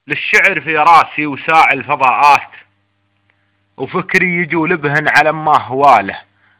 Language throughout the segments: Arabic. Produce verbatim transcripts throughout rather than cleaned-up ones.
للشعر في راسي وساع الفضاءات، وفكري يجول بهن على ما هواله.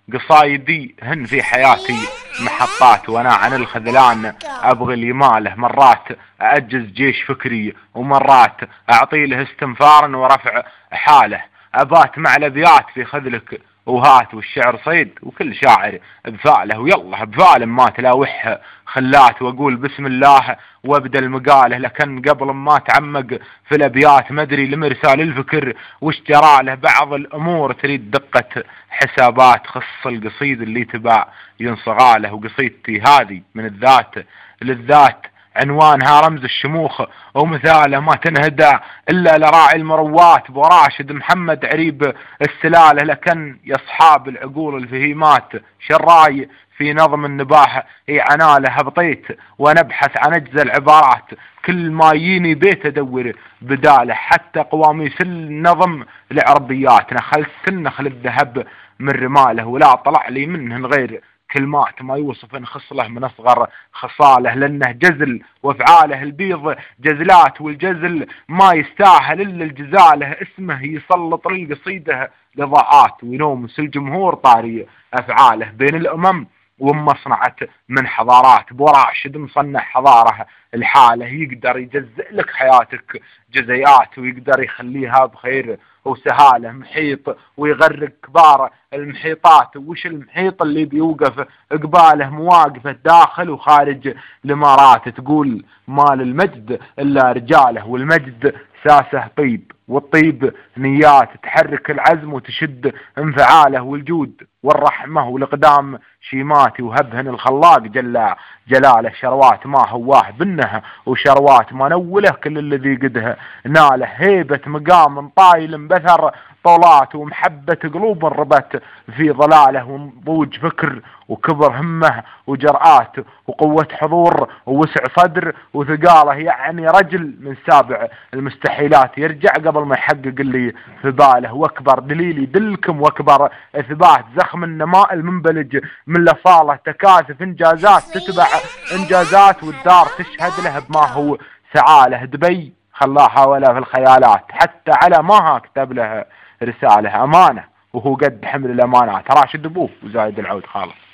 قصايدي هن في حياتي محطات، وانا عن الخذلان ابغي اليماله. مرات اعجز جيش فكري، ومرات اعطي له استنفارا ورفع حاله. ابات مع الابيات في خذلك وهات، والشعر صيد وكل شاعر بفاله. ويلا بفال ما تلاوحها خلات، واقول بسم الله وابدا المقاله. لكن قبل ما تعمق في الابيات مدري لمرسال الفكر وش جرى له. بعض الامور تريد دقة حسابات، خص القصيد اللي تباع ينصغاله. وقصيدتي هذه من الذات للذات، عنوانها رمز الشموخ ومثاله. ما تنهدى الا لراعي المروات، براشد محمد عريب السلاله. لكن يا اصحاب العقول الفهيمات شراي في نظم النباح عناله. هبطيت وانا ابحث عن اجزاء العبارات، كل ما يجيني بيت ادور بداله. حتى قواميس النظم العربيات نخلت النخل الذهب من رماله، ولا طلع لي منهن غير كلمات ما يوصف ان خصله من اصغر خصاله. لانه جزل وافعاله البيض جزلات، والجزل ما يستاهل الا الجزاله. اسمه يسلط للقصيده لضاعات، وينومس الجمهور طاري افعاله. بين الامم وما صنعت من حضارات، براشد مصنع حضاره الحاله. يقدر يجزئ لك حياتك جزيئات، ويقدر يخليها بخير وسهاله. محيط ويغرق كبار المحيطات، وش المحيط اللي بيوقف قباله. مواقفه داخل وخارج الامارات، تقول مال المجد الا رجاله. والمجد ساسه طيب، والطيب نيات تحرك العزم وتشد انفعاله. والجود والرحمة والإقدام شيماتي، وهبهن الخلاق جل جلاله. شروات ما هواه بنه، وشروات ما نوله كل الذي قده ناله. هيبة مقام طايل بثر طولات، ومحبة قلوب ربت في ضلاله. ونضوج فكر وكبر همه وجرآت، وقوة حضور ووسع صدر وثقاله. يعني رجل من سابع المستحيلات، يرجع قبل ما يحقق اللي في باله. واكبر دليل يدلكم واكبر اثبات زخم النماء المنبلج من لصاله. تكاثف انجازات تتبع انجازات، والدار تشهد له بما هو سعاله. دبي خلاها ولا في الخيالات، حتى على ماها كتب له رساله امانه، وهو قد حمل الامانات. راشد ابوه وزايد العود خالص.